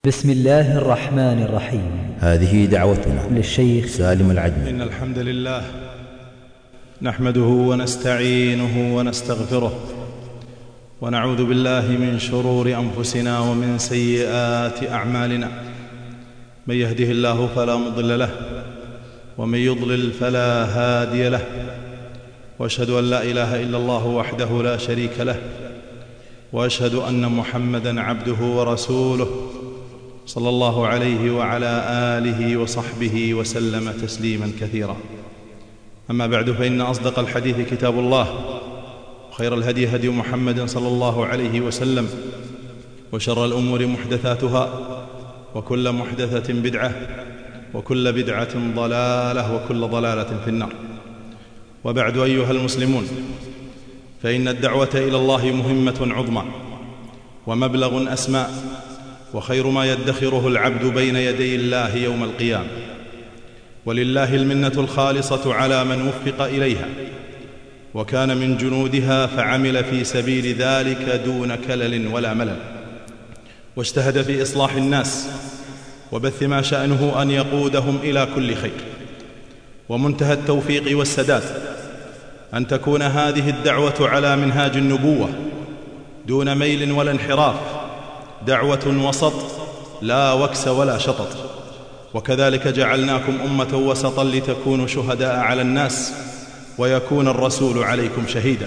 بسم الله الرحمن الرحيم. هذه دعوتنا للشيخ سالم العدمي. إن الحمد لله نحمده ونستعينه ونستغفره ونعوذ بالله من شرور أنفسنا ومن سيئات أعمالنا. من يهده الله فلا مضل له ومن يضلل فلا هادي له، وأشهد أن لا إله إلا الله وحده لا شريك له، وأشهد أن محمدًا عبده ورسوله صلى الله عليه وعلى آله وصحبه وسلم تسليما كثيرا. أما بعد، فإن أصدق الحديث كتاب الله، وخير الهدي هدي محمد صلى الله عليه وسلم، وشر الأمور محدثاتها، وكل محدثة بدعة، وكل بدعة ضلالة، وكل ضلالة في النار. وبعد، أيها المسلمون، فإن الدعوة إلى الله مهمة عظمى ومبلغ أسمى، وخير ما يدخره العبد بين يدي الله يوم القيامة، ولله المنة الخالصة على من وفق إليها وكان من جنودها فعمل في سبيل ذلك دون كلل ولا ملل، واجتهد في إصلاح الناس وبث ما شأنه أن يقودهم إلى كل خير. ومنتهى التوفيق والسداد أن تكون هذه الدعوة على منهاج النبوة دون ميل ولا انحراف، دعوة وسط لا وكس ولا شطط. وكذلك جعلناكم أمة وسطا لتكونوا شهداء على الناس ويكون الرسول عليكم شهيدا.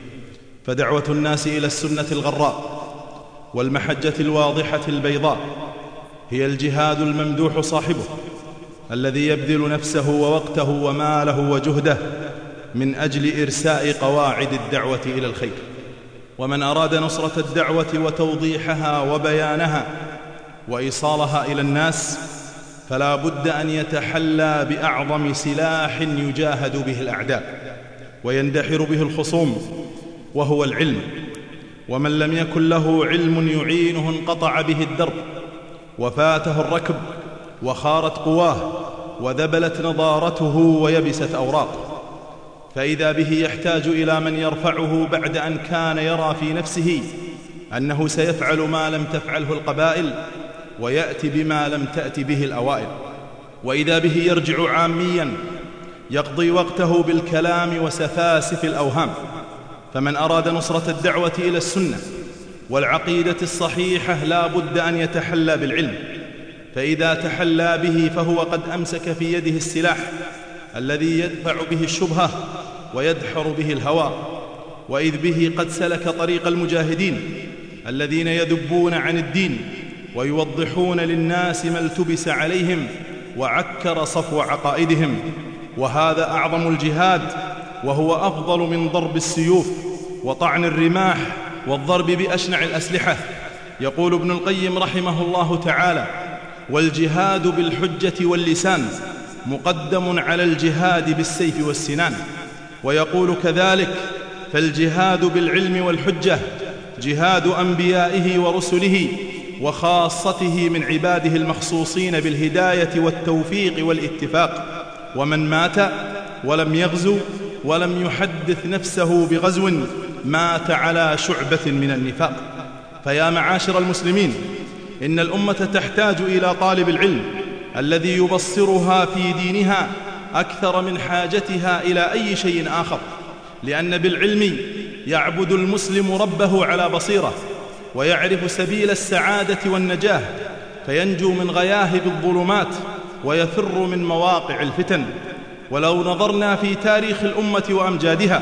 فدعوة الناس إلى السنة الغراء والمحجة الواضحة البيضاء هي الجهاد الممدوح صاحبه، الذي يبذل نفسه ووقته وماله وجهده من أجل إرساء قواعد الدعوة إلى الخير. ومن أراد نصرة الدعوة وتوضيحها وبيانها وإيصالها إلى الناس فلا بد أن يتحلى بأعظم سلاح يجاهد به الأعداء ويندحر به الخصوم، وهو العلم. ومن لم يكن له علم يعينه انقطع به الدرب وفاته الركب وخارت قواه وذبلت نضارته ويبست أوراقه. فإذا به يحتاج إلى من يرفعه بعد أن كان يرى في نفسه أنه سيفعل ما لم تفعله القبائل ويأتي بما لم تأت به الأوائل. وإذا به يرجع عاميا يقضي وقته بالكلام وسفاسف الأوهام. فمن أراد نصرة الدعوة إلى السنة والعقيدة الصحيحة لا بد أن يتحلى بالعلم، فإذا تحلى به فهو قد أمسك في يده السلاح الذي يدفع به الشبهة ويدحر به الهوى. وإذ به قد سلك طريق المجاهدين الذين يذبون عن الدين ويوضحون للناس ما التبس عليهم وعكر صفو عقائدهم. وهذا أعظم الجهاد، وهو أفضل من ضرب السيوف وطعن الرماح والضرب بأشنع الأسلحة. يقول ابن القيم رحمه الله تعالى: والجهاد بالحجة واللسان مقدم على الجهاد بالسيف والسنان. ويقول كذلك: فالجهاد بالعلم والحجة جهاد أنبيائه ورسله وخاصته من عباده المخصوصين بالهداية والتوفيق والاتفاق. ومن مات ولم يغزو ولم يحدث نفسه بغزو مات على شعبة من النفاق. فيا معاشر المسلمين، إن الأمة تحتاج إلى طالب العلم الذي يبصرها في دينها أكثر من حاجتها إلى أي شيء آخر، لأن بالعلم يعبد المسلم ربه على بصيرة ويعرف سبيل السعادة والنجاة، فينجو من غياهب الظلمات ويفر من مواقع الفتن. ولو نظرنا في تاريخ الأمة وأمجادها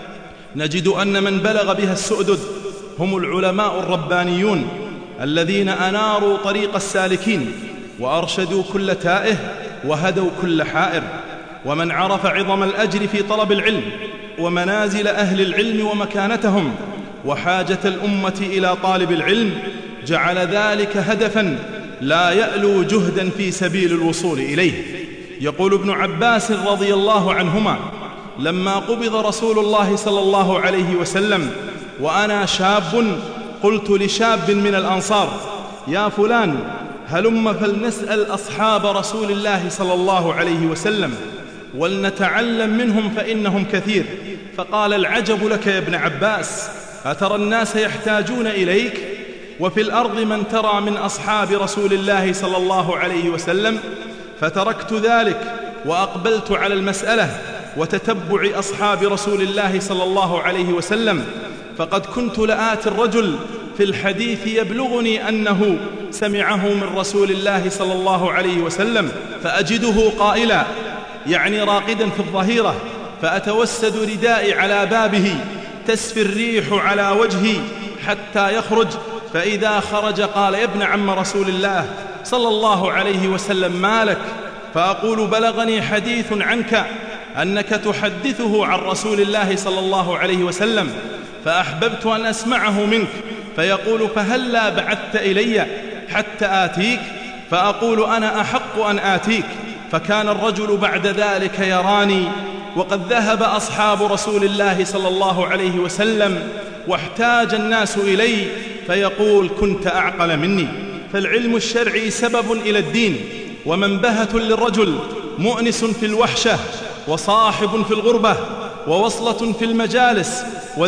نجد أن من بلغ بها السؤدد هم العلماء الربانيون الذين أناروا طريق السالكين وأرشدوا كل تائه وهدوا كل حائر. ومن عرف عظم الأجر في طلب العلم ومنازل أهل العلم ومكانتهم وحاجة الأمة إلى طالب العلم جعل ذلك هدفا لا يألو جهدا في سبيل الوصول إليه. يقول ابن عباس رضي الله عنهما: لما قبض رسول الله صلى الله عليه وسلم وأنا شاب، قلت لشاب من الأنصار: يا فلان، هلم فلنسأل أصحاب رسول الله صلى الله عليه وسلم ولنتعلم منهم فإنهم كثير. فقال: العجب لك يا ابن عباس، أترى الناس يحتاجون إليك؟ وفي الأرض من ترى من أصحاب رسول الله صلى الله عليه وسلم؟ فتركت ذلك وأقبلت على المسألة وتتبع أصحاب رسول الله صلى الله عليه وسلم، فقد كنت لآتي الرجل في الحديث يبلغني أنه سمعه من رسول الله صلى الله عليه وسلم، فأجده قائلا، يعني راقدا في الظهيرة، فأتوسد ردائي على بابه تسفي الريح على وجهي حتى يخرج، فإذا خرج قال: يا ابن عم رسول الله صلى الله عليه وسلم، ما لك؟ فأقول: بلغني حديث عنك أنك تحدثه عن رسول الله صلى الله عليه وسلم، فأحببت أن أسمعه منك. فيقول: فهلا بعثت إلي حتى آتيك؟ فأقول: أنا أحق أن آتيك. فكان الرجل بعد ذلك يراني وقد ذهب أصحاب رسول الله صلى الله عليه وسلم واحتاج الناس إلي، فيقول: كنت أعقل مني. فالعلم الشرعي سبب إلى الدين، ومنبهة للرجل، مؤنس في الوحشة، وصاحب في الغربة، ووصلة في المجالس،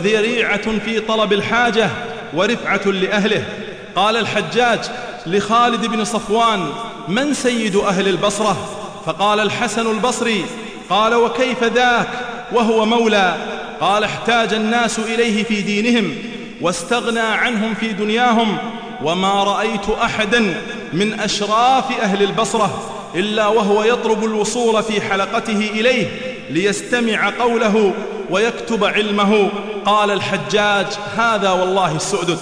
وذريعة في طلب الحاجة، ورفعة لأهله. قال الحجاج لخالد بن صفوان: من سيد أهل البصرة؟ فقال الحسن البصري: قال: وكيف ذاك وهو مولى؟ قال: احتاج الناس إليه في دينهم واستغنى عنهم في دنياهم، وما رأيت أحدا من أشراف أهل البصرة إلا وهو يطلب الوصول في حلقته إليه ليستمع قوله ويكتب علمه. قال الحجاج: هذا والله السؤدد.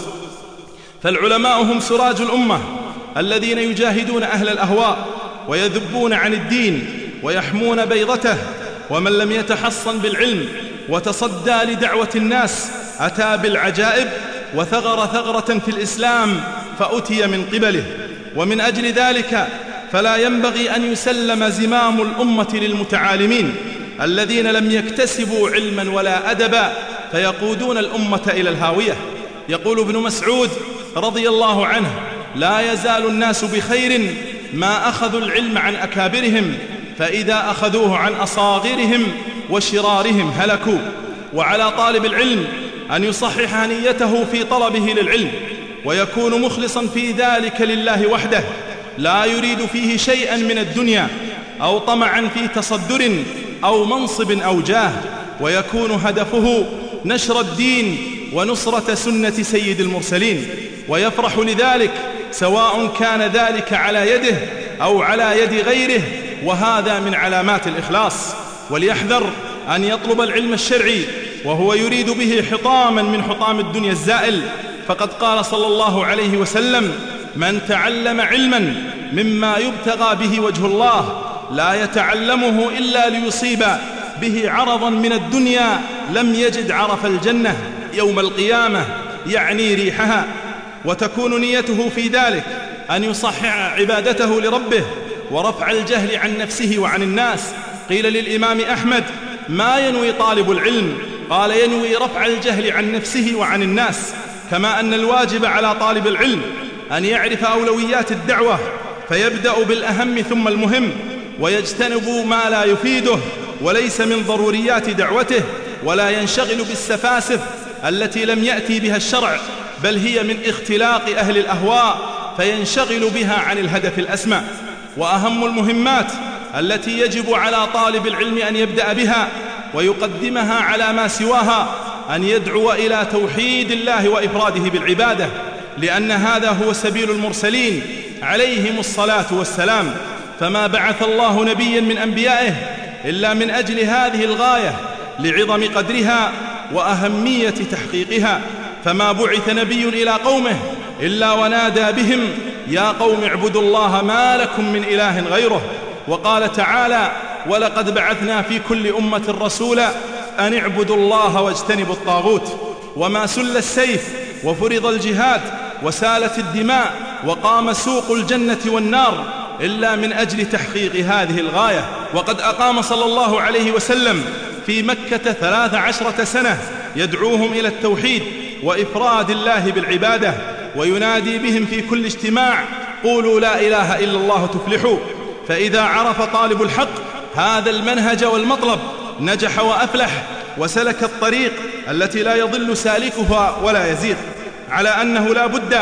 فالعلماء هم سراج الأمة الذين يجاهدون أهل الأهواء ويذبون عن الدين ويحمون بيضته، ومن لم يتحصن بالعلم وتصدى لدعوة الناس أتى بالعجائب وثغر ثغرة في الإسلام فأتي من قبله. ومن أجل ذلك فلا ينبغي أن يسلم زمام الأمة للمتعالمين الذين لم يكتسبوا علما ولا أدبا فيقودون الأمة إلى الهاوية. يقول ابن مسعود رضي الله عنه: لا يزال الناس بخير ما أخذوا العلم عن أكابرهم، فإذا أخذوه عن أصاغرهم وشرارهم هلكوا. وعلى طالب العلم أن يصحح نيته في طلبه للعلم ويكون مخلصا في ذلك لله وحده، لا يريد فيه شيئا من الدنيا أو طمعا في تصدر أو منصب أو جاه، ويكون هدفه نشر الدين ونصرة سنة سيد المرسلين، ويفرح لذلك سواء كان ذلك على يده أو على يد غيره، وهذا من علامات الإخلاص. وليحذر أن يطلب العلم الشرعي وهو يريد به حطاما من حطام الدنيا الزائل، فقد قال صلى الله عليه وسلم: من تعلم علما مما يبتغى به وجه الله لا يتعلمه إلا ليصيب به عرضا من الدنيا لم يجد عرف الجنة يوم القيامة، يعني ريحها. وتكون نيته في ذلك أن يصحح عبادته لربه ورفع الجهل عن نفسه وعن الناس. قيل للإمام أحمد: ما ينوي طالب العلم؟ قال: ينوي رفع الجهل عن نفسه وعن الناس. كما أن الواجب على طالب العلم أن يعرف أولويات الدعوة فيبدأ بالأهم ثم المهم، ويجتنب ما لا يفيده وليس من ضروريات دعوته، ولا ينشغل بالسفاسف التي لم يأتي بها الشرع، بل هي من اختلاق أهل الأهواء فينشغل بها عن الهدف الأسمى. وأهم المهمات التي يجب على طالب العلم أن يبدأ بها ويقدمها على ما سواها أن يدعو إلى توحيد الله وإفراده بالعبادة، لأن هذا هو سبيل المرسلين عليهم الصلاة والسلام. فما بعث الله نبيا من أنبيائه إلا من أجل هذه الغاية لعظم قدرها وأهمية تحقيقها. فما بعث نبي إلى قومه إلا ونادى بهم: يا قوم اعبدوا الله ما لكم من إله غيره. وقال تعالى: ولقد بعثنا في كل أمة رسولا أن اعبدوا الله واجتنبوا الطاغوت. وما سل السيف وفرض الجهاد وسالت الدماء وقام سوق الجنة والنار إلا من أجل تحقيق هذه الغاية. وقد أقام صلى الله عليه وسلم في مكة 13 سنة يدعوهم إلى التوحيد وإفراد الله بالعبادة، وينادي بهم في كل اجتماع: قولوا لا إله إلا الله تفلحوا. فإذا عرف طالب الحق هذا المنهج والمطلب نجح وأفلح وسلك الطريق التي لا يضل سالكها ولا يزيغ. على أنه لا بد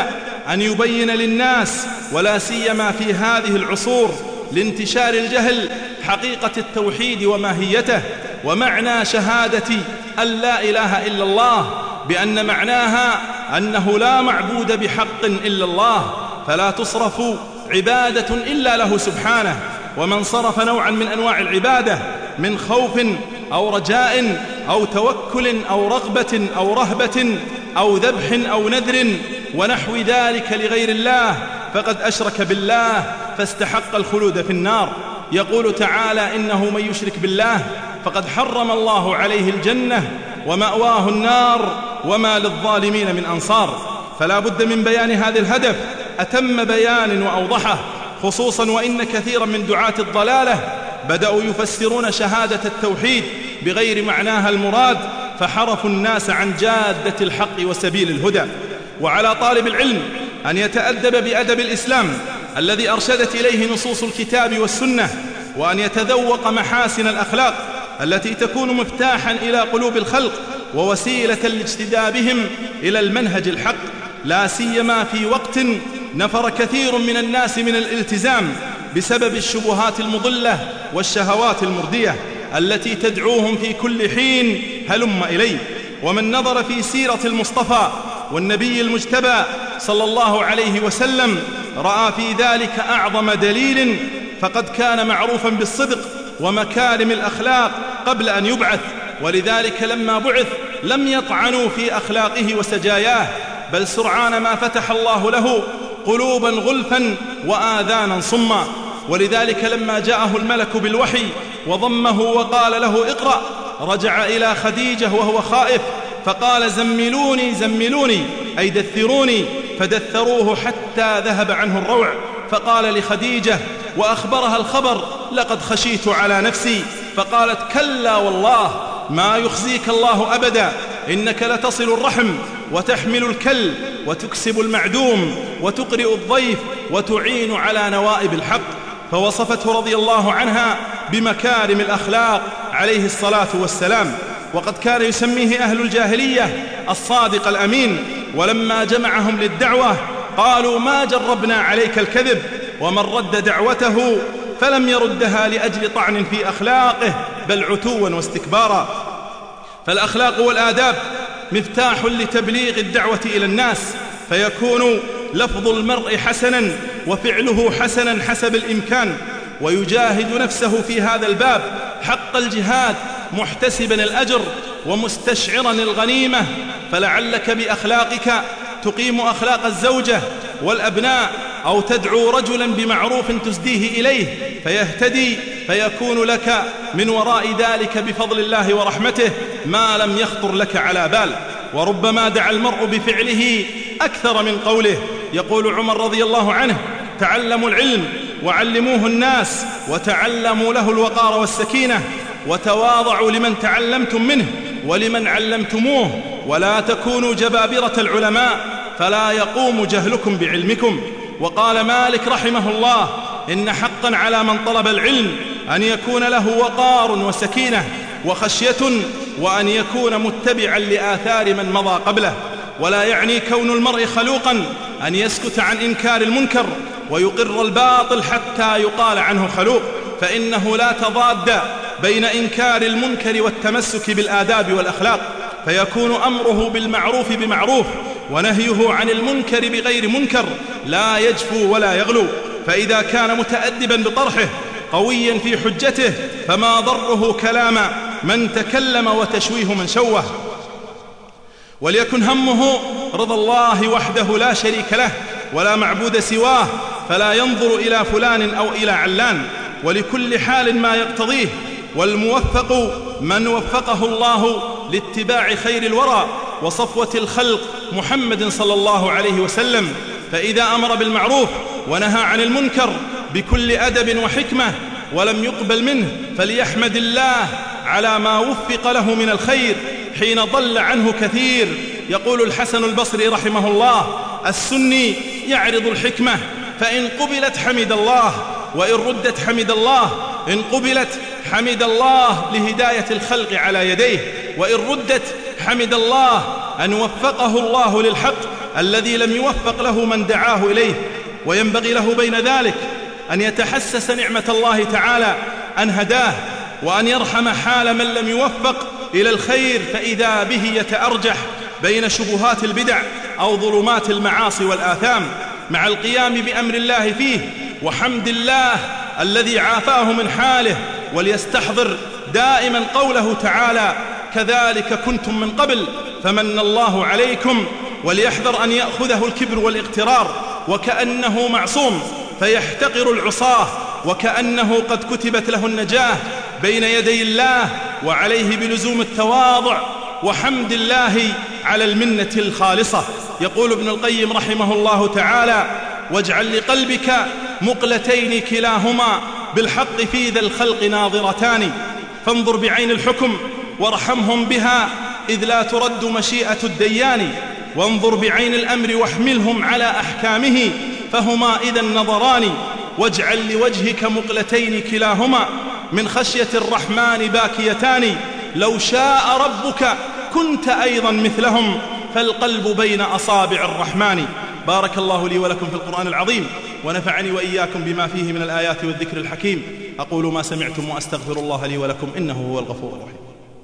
أن يبين للناس، ولا سيما في هذه العصور لانتشار الجهل، حقيقة التوحيد وماهيته، ومعنى شهادة أن لا إله إلا الله، بأن معناها أنه لا معبود بحق إلا الله، فلا تصرف عبادة إلا له سبحانه. ومن صرف نوعا من أنواع العبادة من خوف أو رجاء أو توكل أو رغبة أو رهبة أو ذبح أو نذر ونحو ذلك لغير الله فقد أشرك بالله فاستحق الخلود في النار. يقول تعالى: إنه من يشرك بالله فقد حرم الله عليه الجنة ومأواه النار وما للظالمين من أنصار. فلا بد من بيان هذا الهدف أتم بيان وأوضحه، خصوصا وإن كثيرا من دعاة الضلالة بدأوا يفسرون شهادة التوحيد بغير معناها المراد، فحرفوا الناس عن جادة الحق وسبيل الهدى. وعلى طالب العلم أن يتأدب بأدب الإسلام الذي أرشدت إليه نصوص الكتاب والسنة، وأن يتذوق محاسن الأخلاق التي تكون مفتاحا إلى قلوب الخلق ووسيلة لاجتذابهم إلى المنهج الحق، لا سيما في وقت نفر كثير من الناس من الالتزام بسبب الشبهات المضلة والشهوات المردية التي تدعوهم في كل حين هلم إلي. ومن نظر في سيرة المصطفى والنبي المجتبى صلى الله عليه وسلم رأى في ذلك أعظم دليل، فقد كان معروفا بالصدق ومكارم الأخلاق قبل أن يبعث، ولذلك لما بعث لم يطعنوا في أخلاقه وسجاياه، بل سرعان ما فتح الله له قلوبا غلفا وآذانا صما. ولذلك لما جاءه الملك بالوحي وضمه وقال له: اقرأ، رجع إلى خديجة وهو خائف فقال: زملوني زملوني، أي دثروني، فدثروه حتى ذهب عنه الروع، فقال لخديجة وأخبرها الخبر: لقد خشيت على نفسي، فقالت: كلا والله ما يخزيك الله أبدا، إنك لتصل الرحم وتحمل الكل وتكسب المعدوم وتقرئ الضيف وتعين على نوائب الحق. فوصفته رضي الله عنها بمكارم الأخلاق عليه الصلاة والسلام. وقد كان يسميه أهل الجاهلية الصادق الأمين، ولما جمعهم للدعوة قالوا: ما جربنا عليك الكذب. ومن رد دعوته فلم يردها لأجل طعن في أخلاقه بل عتوا واستكبارا. فالأخلاق والآداب مفتاح لتبليغ الدعوة إلى الناس، فيكون لفظ المرء حسنا وفعله حسنا حسب الإمكان، ويجاهد نفسه في هذا الباب حق الجهاد محتسبا الأجر ومستشعرا الغنيمة. فلعلك بأخلاقك تقيم أخلاق الزوجة والأبناء، أو تدعو رجلا بمعروف تسديه إليه فيهتدي، فيكون لك من وراء ذلك بفضل الله ورحمته ما لم يخطر لك على بال. وربما دعا المرء بفعله أكثر من قوله. يقول عمر رضي الله عنه: تعلموا العلم وعلموه الناس، وتعلموا له الوقار والسكينة، وتواضعوا لمن تعلمتم منه ولمن علمتموه، ولا تكونوا جبابرة العلماء فلا يقوم جهلكم بعلمكم. وقال مالك رحمه الله: إن حقا على من طلب العلم أن يكون له وقار وسكينة وخشية، وأن يكون متبعا لآثار من مضى قبله. ولا يعني كون المرء خلوقا أن يسكت عن إنكار المنكر ويقر الباطل حتى يقال عنه خلوق، فإنه لا تضاد بين إنكار المنكر والتمسك بالآداب والأخلاق، فيكون أمره بالمعروف بمعروف ونهيه عن المنكر بغير منكر، لا يجفو ولا يغلو. فإذا كان متأدبا بطرحه قويا في حجته فما ضره كلام من تكلم وتشويه من شوه. وليكن همه رضا الله وحده لا شريك له ولا معبود سواه، فلا ينظر إلى فلان أو إلى علان، ولكل حال ما يقتضيه. والموفق من وفقه الله لاتباع خير الورى وصفوة الخلق محمد صلى الله عليه وسلم، فإذا أمر بالمعروف ونهى عن المنكر بكل أدب وحكمة ولم يقبل منه فليحمد الله على ما وفق له من الخير حين ضل عنه كثير. يقول الحسن البصري رحمه الله: السني يعرض الحكمة، فإن قبلت حمد الله، وإن ردت حمد الله. إن قبلت حمد الله لهداية الخلق على يديه، وإن ردت حمد الله أن وفقه الله للحق الذي لم يوفق له من دعاه إليه، وينبغي له بين ذلك أن يتحسس نعمة الله تعالى أن هداه، وأن يرحم حال من لم يوفق إلى الخير فإذا به يتأرجح بين شبهات البدع أو ظلمات المعاصي والآثام، مع القيام بأمر الله فيه وحمد الله الذي عافاه من حاله. وليستحضر دائما قوله تعالى: كذلك كنتم من قبل فمن الله عليكم. وليحذر أن يأخذه الكبر والاغترار وكأنه معصوم فيحتقر العصاة وكأنه قد كتبت له النجاة بين يدي الله، وعليه بلزوم التواضع وحمد الله على المنة الخالصة. يقول ابن القيم رحمه الله تعالى: واجعل لقلبك مقلتين كلاهما بالحق في ذا الخلق ناظرتان، فانظر بعين الحكم وارحمهم بها إذ لا ترد مشيئة الديان، وانظر بعين الأمر واحملهم على أحكامه فهما إذا النظران، واجعل لوجهك مقلتين كلاهما من خشية الرحمن باكيتان، لو شاء ربك كنت أيضا مثلهم فالقلب بين أصابع الرحمن. بارك الله لي ولكم في القرآن العظيم، ونفعني وإياكم بما فيه من الآيات والذكر الحكيم. أقول ما سمعتم وأستغفر الله لي ولكم إنه هو الغفور الرحيم.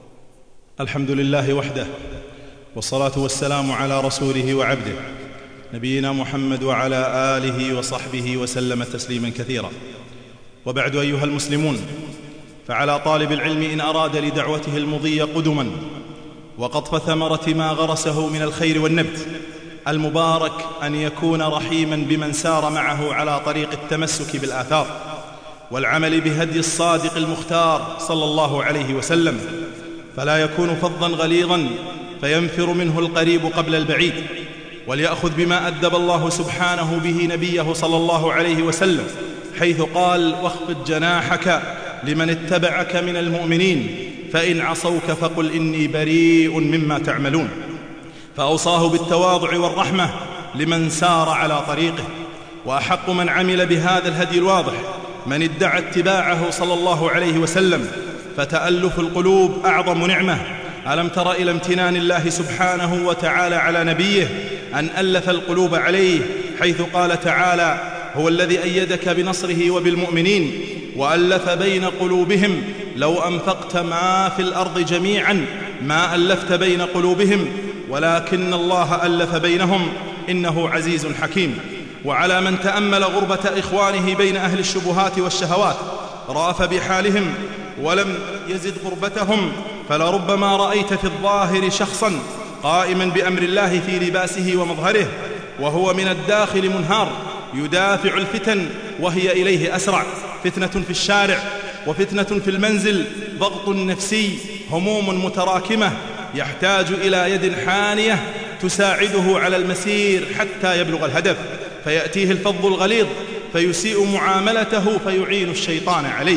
الحمد لله وحده، والصلاة والسلام على رسوله وعبده نبينا محمد وعلى آله وصحبه وسلم تسليما كثيرا. وبعد أيها المسلمون، فعلى طالب العلم إن أراد لدعوته المضي قدما وقطف ثمرة ما غرسه من الخير والنبت المبارك أن يكون رحيما بمن سار معه على طريق التمسك بالآثار والعمل بهدي الصادق المختار صلى الله عليه وسلم، فلا يكون فظا غليظا فينفر منه القريب قبل البعيد، وليأخذ بما أدب الله سبحانه به نبيه صلى الله عليه وسلم، حيث قال: واخفض جناحك لمن اتبعك من المؤمنين فإن عصوك فقل إني بريء مما تعملون. فأوصاه بالتواضع والرحمة لمن سار على طريقه. وأحق من عمل بهذا الهدي الواضح من ادعى اتباعه صلى الله عليه وسلم، فتألف القلوب أعظم نعمة. ألم تر إلى امتنان الله سبحانه وتعالى على نبيه أن ألف القلوب عليه، حيث قال تعالى: هو الذي أيدك بنصره وبالمؤمنين وألف بين قلوبهم لو أنفقت ما في الأرض جميعا ما ألفت بين قلوبهم ولكن الله ألف بينهم إنه عزيز حكيم. وعلى من تأمل غربة إخوانه بين أهل الشبهات والشهوات رأف بحالهم ولم يزد غربتهم، فلربما رأيت في الظاهر شخصا قائما بأمر الله في لباسه ومظهره وهو من الداخل منهار يدافع الفتن وهي إليه أسرع، فتنة في الشارع وفتنة في المنزل، ضغط نفسي، هموم متراكمة، يحتاج إلى يد حانية تساعده على المسير حتى يبلغ الهدف، فيأتيه الفظ الغليظ فيسيء معاملته فيعين الشيطان عليه.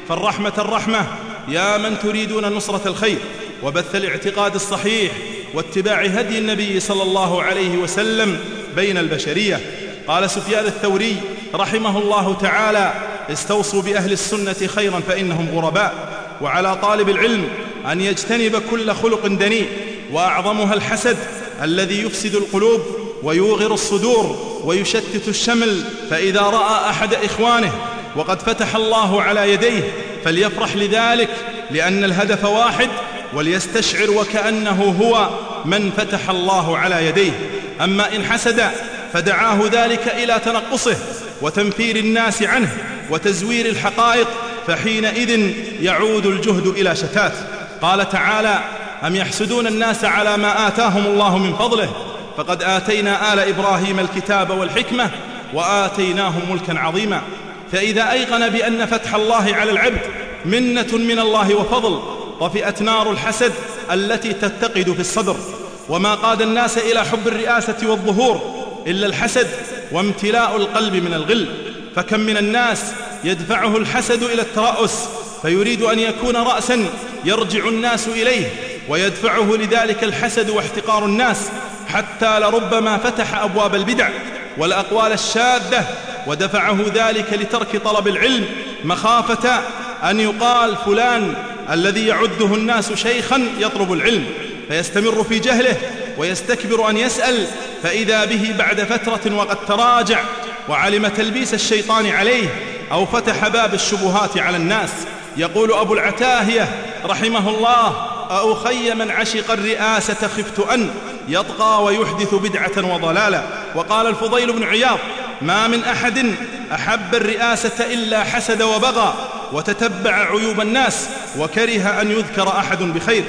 الرحمة يا من تريدون نصرة الخير وبث الاعتقاد الصحيح واتباع هدي النبي صلى الله عليه وسلم بين البشرية. قال سفيان الثوري رحمه الله تعالى: استوصوا بأهل السنة خيرا فإنهم غرباء. وعلى طالب العلم أن يجتنب كل خلق دنيء، وأعظمها الحسد الذي يفسد القلوب ويوغر الصدور ويشتت الشمل. فإذا رأى أحد إخوانه وقد فتح الله على يديه فليفرح لذلك، لأن الهدف واحد، وليستشعر وكأنه هو من فتح الله على يديه. أما إن حسد فدعاه ذلك إلى تنقصه وتنفير الناس عنه وتزوير الحقائق، فحينئذ يعود الجهد إلى شتات. قال تعالى: أم يحسدون الناس على ما آتاهم الله من فضله فقد آتينا آل إبراهيم الكتاب والحكمة وآتيناهم ملكا عظيما. فإذا أيقن بأن فتح الله على العبد منة من الله وفضل، طفئت نار الحسد التي تتقد في الصدر. وما قاد الناس إلى حب الرئاسة والظهور إلا الحسد وامتلاء القلب من الغل. فكم من الناس يدفعه الحسد إلى الترأس، فيريد أن يكون رأسا يرجع الناس إليه، ويدفعه لذلك الحسد واحتقار الناس، حتى لربما فتح أبواب البدع والأقوال الشاذة، ودفعه ذلك لترك طلب العلم مخافة أن يقال فلان الذي يعده الناس شيخا يطلب العلم، فيستمر في جهله ويستكبر أن يسأل فإذا به بعد فترة وقد تراجع وعلم تلبيس الشيطان عليه أو فتح باب الشبهات على الناس. يقول أبو العتاهية رحمه الله: أخي من عشق الرئاسة خفت أن يطغى ويحدث بدعة وضلالا. وقال الفضيل بن عياض: ما من أحد أحب الرئاسة إلا حسد وبغى وتتبع عيوب الناس وكره أن يذكر أحد بخير.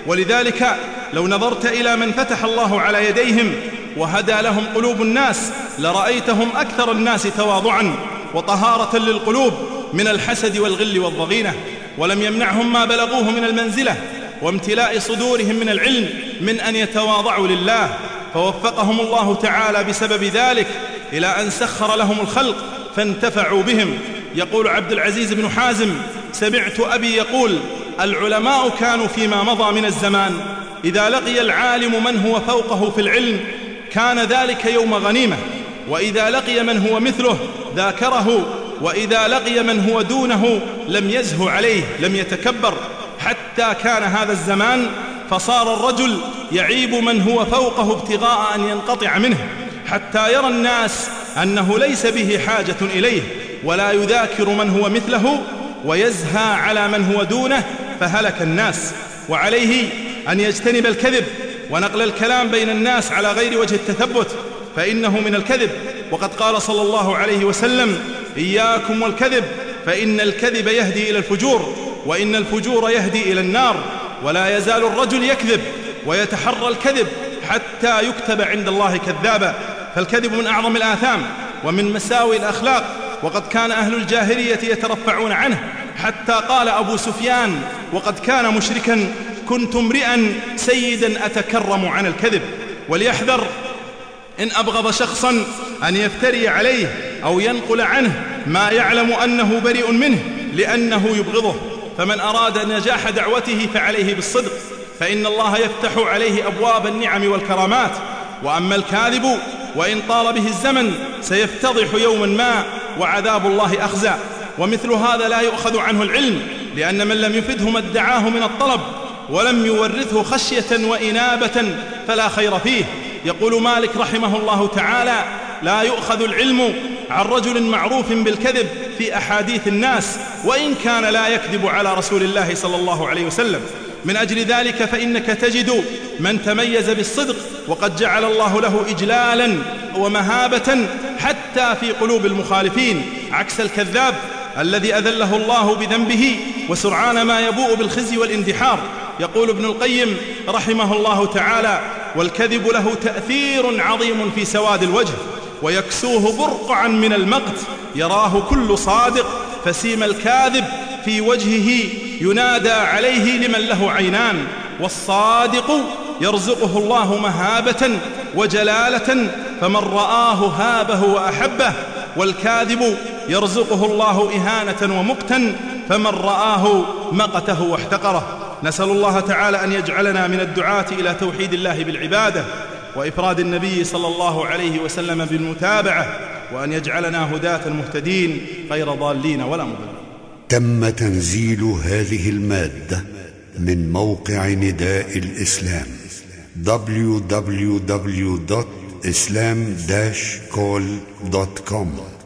ولذلك لو نظرت إلى من فتح الله على يديهم وهدى لهم قلوب الناس لرأيتهم أكثر الناس تواضعا وطهارة للقلوب من الحسد والغل والضغينة، ولم يمنعهم ما بلغوه من المنزلة وامتلاء صدورهم من العلم من أن يتواضعوا لله، فوفقهم الله تعالى بسبب ذلك إلى أن سخر لهم الخلق فانتفعوا بهم. يقول عبد العزيز بن حازم: سمعت أبي يقول: العلماء كانوا فيما مضى من الزمان إذا لقي العالم من هو فوقه في العلم كان ذلك يوم غنيمة، وإذا لقي من هو مثله ذاكره، وإذا لقي من هو دونه لم يزه عليه، لم يتكبر، حتى كان هذا الزمان فصار الرجل يعيب من هو فوقه ابتغاء أن ينقطع منه، حتى يرى الناس أنه ليس به حاجة إليه، ولا يذاكر من هو مثله ويزهى على من هو دونه، فهلك الناس. وعليه أن يجتنب الكذب ونقل الكلام بين الناس على غير وجه التثبت، فإنه من الكذب. وقد قال صلى الله عليه وسلم: إياكم والكذب فإن الكذب يهدي إلى الفجور، وإن الفجور يهدي إلى النار. ولا يزال الرجل يكذب ويتحرى الكذب حتى يكتب عند الله كذابا، فالكذب من أعظم الآثام ومن مساوئ الأخلاق، وقد كان أهل الجاهلية يترفعون عنه، حتى قال أبو سفيان وقد كان مشركا: كنت امرئا سيدا أتكرم عن الكذب. وليحذر إن أبغض شخصا أن يفتري عليه أو ينقل عنه ما يعلم أنه بريء منه لأنه يبغضه. فمن أراد نجاح دعوته فعليه بالصدق، فإن الله يفتح عليه أبواب النعم والكرامات. وأما الكاذب وإن طال به الزمن سيفتضح يوما ما وعذاب الله أخزى. ومثل هذا لا يؤخذ عنه العلم، لأن من لم يفده ما ادعاه من الطلب ولم يورثه خشية وإنابة فلا خير فيه. يقول مالك رحمه الله تعالى: لا يؤخذ العلم عن رجل معروف بالكذب في أحاديث الناس وإن كان لا يكذب على رسول الله صلى الله عليه وسلم. من أجل ذلك فإنك تجد من تميز بالصدق وقد جعل الله له إجلالا ومهابة حتى في قلوب المخالفين، عكس الكذاب الذي أذله الله بذنبه وسرعان ما يبوء بالخزي والاندحار. يقول ابن القيم رحمه الله تعالى: والكذب له تأثير عظيم في سواد الوجه ويكسوه برقعا من المقت، يراه كل صادق، فسيم الكاذب في وجهه ينادى عليه لمن له عينان. والصادق يرزقه الله مهابة وجلالة فمن رآه هابه وأحبه، والكاذب يرزقه الله إهانة ومقتا فمن رآه مقته واحتقره. نسأل الله تعالى أن يجعلنا من الدعاة إلى توحيد الله بالعبادة وإفراد النبي صلى الله عليه وسلم بالمتابعة، وأن يجعلنا هداة مهتدين غير ضالين ولا مضلين. تم تنزيل هذه المادة من موقع نداء الإسلام www.islam-call.com